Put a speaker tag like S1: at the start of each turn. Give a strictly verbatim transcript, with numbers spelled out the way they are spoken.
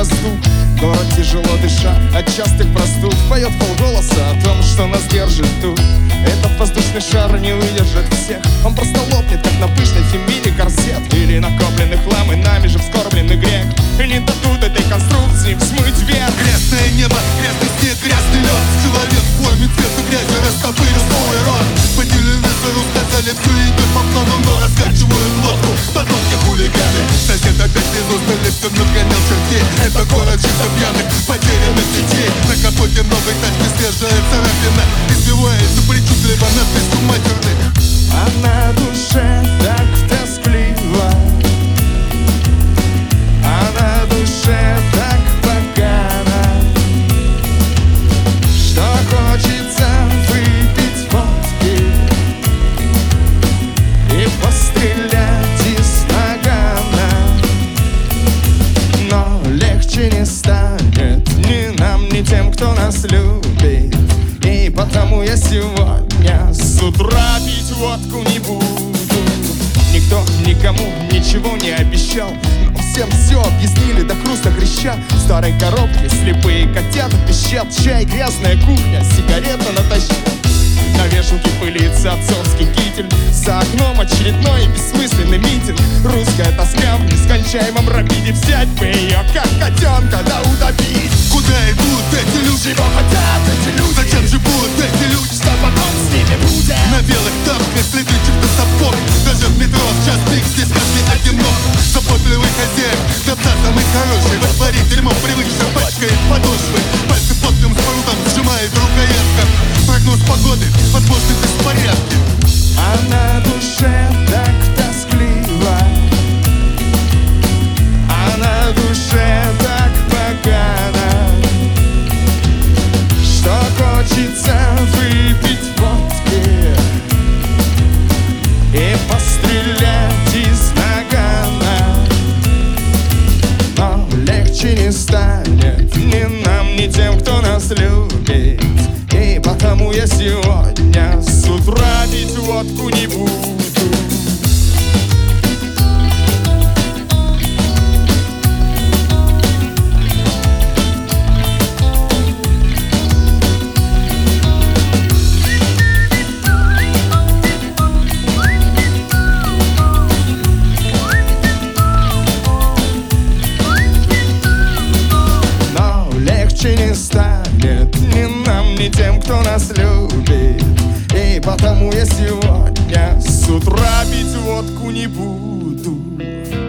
S1: мосту. Город тяжело дыша от частых простуд поет полголоса о том, что нас держит тут. Этот воздушный шар не выдержит всех, он просто лопнет, как на пышной фемине корсет. Или накопленный хлам и нами же вскорбленный грех. И не дадут этой конструкции взмыть вверх.
S2: Грязное небо, грязный снег, грязный лед. Человек в форме цвета грязи растопырил свой рот. По телевизору сказали, все идет по плану, но раскачивают лодку потомки хулиганы. Сосед опять из уста лифтом нагонял чертей. Это город чисто пьяных, потерянных детей. На капоте новой тачки свежая царапина. Избивается причудливо надписью матерных.
S1: А на душе так тоскливо, а на душе так погано, что хочется выпить водки и пострелять из нагана. Но легче не станет ни нам, ни тем, кто нас любит. И потому я сегодня с утра пить водку не буду. Никто никому ничего не обещал, но всем все объяснили до хруста хряща. В старой коробке слепые котята пищат. Чай, грязная кухня, сигарета натощак. На вешалке пылится отцовский китель. За окном очередной бессмысленный митинг. Русская тоска в нескончаемом рапиде. Взять бы ее, как котенка, да утопить.
S2: Куда идут эти люди?
S1: Чего хотят эти люди?
S2: Зачем живут эти люди?
S1: Что потом с ними будет?
S2: На белых тапках следы чьих-то сапог. Даже в метро в час пик здесь каждый одинок. Заботливый хозяин, добра самый хороший. Растворить дерьмо привычно пачкает подошвы. Пальцы потным спрутом сжимает рукоятка. Прогноз погоды, возможны беспорядки.
S1: А на душе так тоскливо, а на душе так погано, что хочется выпить водки и пострелять из нагана. Но легче не станет ни нам, ни тем, кто нас любит. И потому я сегодня с утра пить водку не буду. Но легче не станет ни нам, ни тем, кто нас любит. И потому я сегодня с утра пить водку не буду.